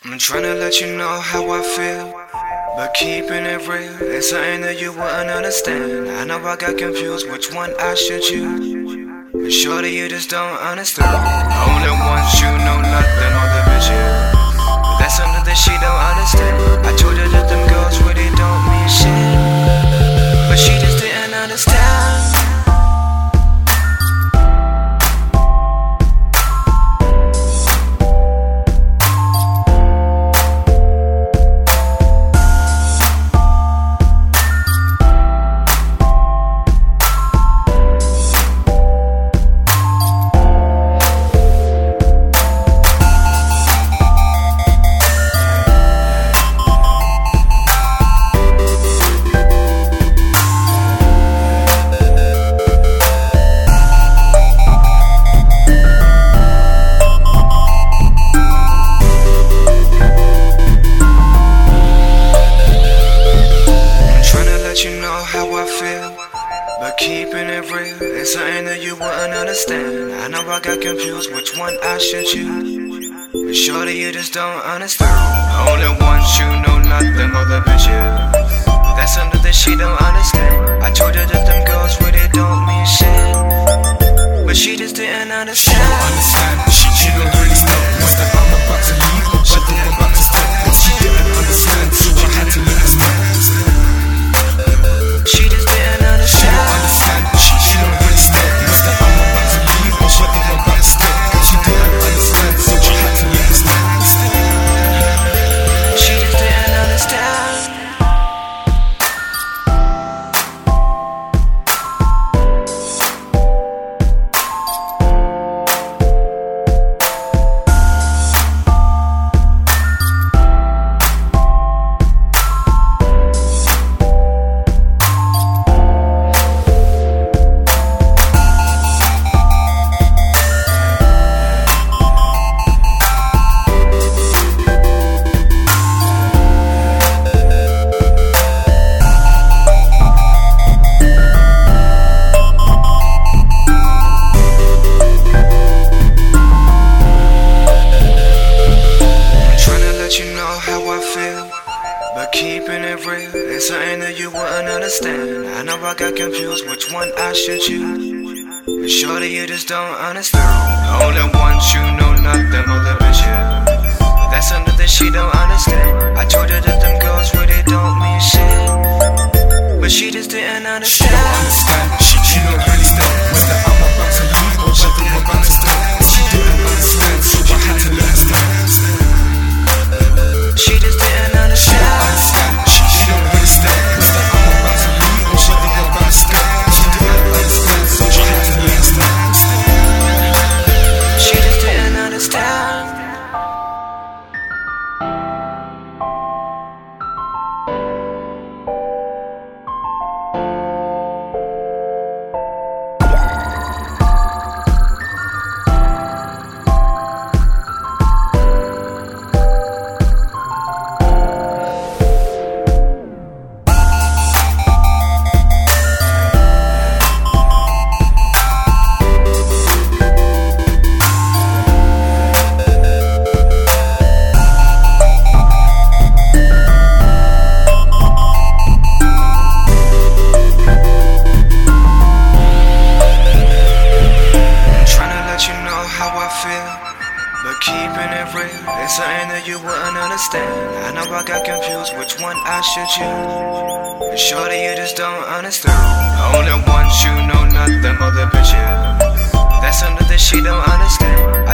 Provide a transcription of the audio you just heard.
I'm tryna let you know how I feel, but keeping it real is something that you wouldn't understand. I know I got confused which one I should choose, but shorty, you just don't understand. Only once you know nothing on the bitches. That's something that she don't understand. I told her that them girls really don't mean shit, but she just didn't understand. But keeping it real is something that you wouldn't understand. I know I got confused which one I should choose, but shorty, you just don't understand. Only once you know nothing of the bitches. That's something that she don't understand. I told her that them girls really don't mean shit, but she just didn't understand. She don't understand, she don't really stop. Must have I'm about to leave, but I'm about to stop. But she didn't understand, so I had to let her stop. She just didn't understand. She don't understand, she don't really stop. Must have I'm about to leave, but I'm about to stop. But she didn't understand, so I had to let her stop. She just didn't understand. But keeping it real is something that you wouldn't understand. I know I got confused which one I should choose, but shorty, you just don't understand. Only once you know nothing of the bitches. That's something that she don't understand. I told her that them girls really don't mean shit, but she just didn't understand. She don't understand, she don't really stop. Must have I'm about to leave, but I'm about to stop. She didn't understand, so I had to let her stop. She just didn't understand. She don't really stop. Must have I'm about to leave, but I'm about to stop. She didn't understand, so I had to let her stop. She just didn't understand. But keeping it real is something that you wouldn't understand. I know I got confused which one I should choose, but shorty, you just don't understand. Only once you know nothing of the bitches. That's something that she don't understand.